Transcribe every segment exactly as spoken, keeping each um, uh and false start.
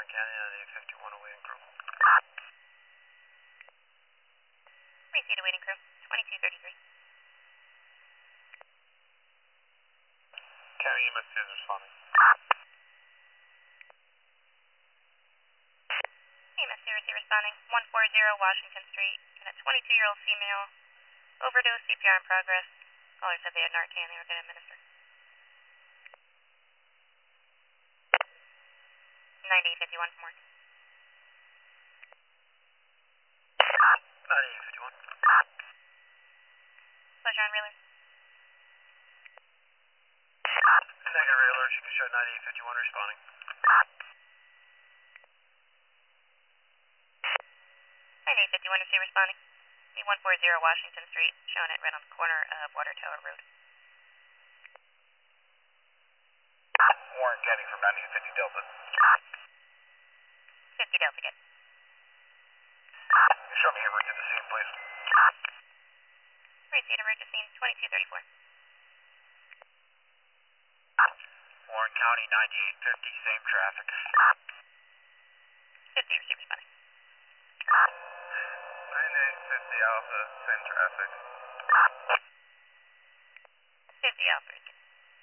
County, ninety-eight fifty-one, awaiting crew. Reseat awaiting crew, twenty-two thirty-three. County E M S is responding. E M S two receive responding, one forty Washington Street, and a twenty-two-year-old female, overdose, C P R in progress. Caller said they had Narcan they were going to administer. ninety-eight fifty-one from work. ninety-eight fifty-one. Pleasure on Wheeler. Secondary alert, you can show ninety-eight fifty-one responding. ninety-eight fifty-one receive responding. The one forty Washington Street, showing it right on the corner of Water Tower Road. Warren County from ninety-eight fifty Delta. fifty Delta, good. Show me over to the scene, please. Reseat emergency, twenty-two thirty-four. Warren County, ninety-eight fifty, same traffic. fifty receive responding. ninety-eight fifty Alpha, same traffic. fifty Alpha, good.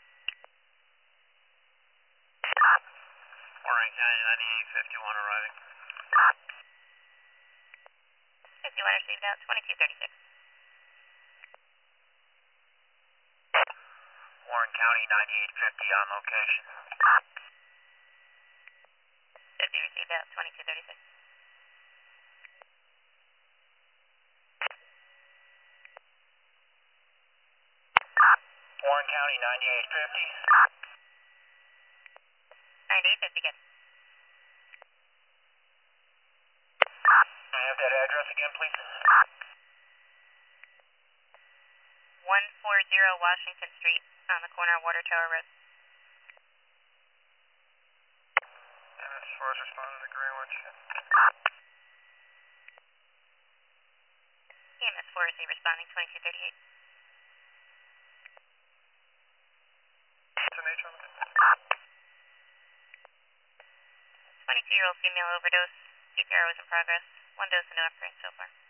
Warren County, ninety-eight fifty-one arriving. fifty-one received out, twenty-two thirty-six. Warren County, ninety-eight fifty on location. fifty received out, twenty-two thirty-six. Warren County, ninety-eight fifty. ninety-eight fifty, good. Can I have that address again, please? one forty Washington Street, on the corner of Water Tower Road. And as far as responding to Greenwich. E M S four receive responding, twenty-two thirty-eight. What's the nature of it? twenty-two-year-old female overdose. C P R was in progress. One dose and no upgrade so far.